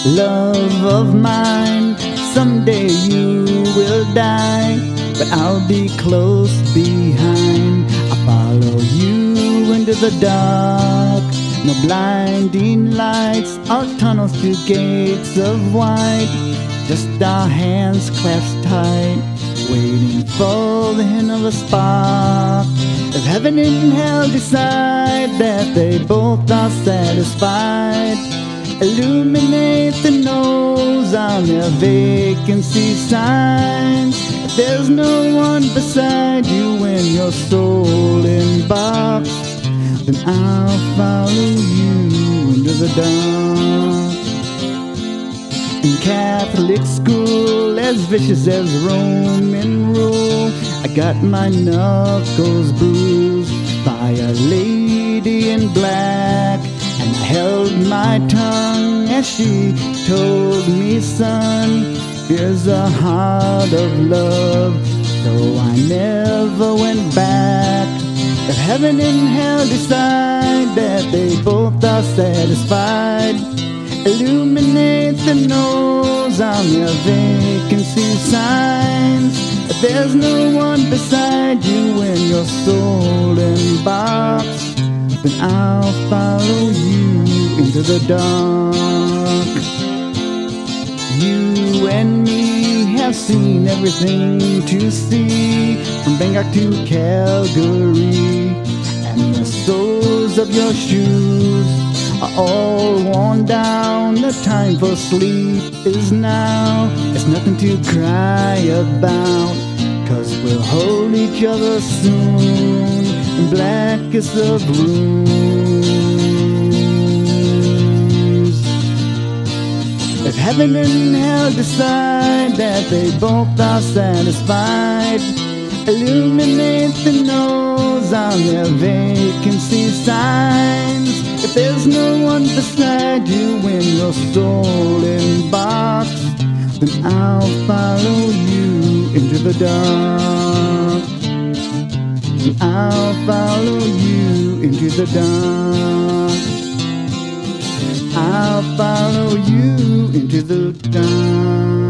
Love of mine, someday you will die, but I'll be close behind. I'll follow you into the dark. No blinding lights or tunnels to gates of white. Just our hands clasped tight, waiting for the hint of a spark. If heaven and hell decide that they both are satisfied, illuminate the nose on their vacancy signs. If there's no one beside you when your soul embarks, then I'll follow you into the dark. In Catholic school, as vicious as Roman rule, I got my knuckles bruised by a lady in black, and I held my tongue as she told me, son, there's a heart of love, so I never went back. If heaven and hell decide that they both are satisfied, illuminate the nose on their vacancy signs. If there's no one beside you when your soul embarks, then I'll follow you into the dark. You and me have seen everything to see, from Bangkok to Calgary, and the soles of your shoes are all worn down. The time for sleep is now. It's nothing to cry about, 'cause we'll hold each other soon in blackest of rooms. If heaven and hell decide that they both are satisfied, illuminate the nose on their vacancy signs. If there's no one beside you when your soul embarks, then I'll follow you into the dark. I'll follow you into the dark. I'll follow you into the dark.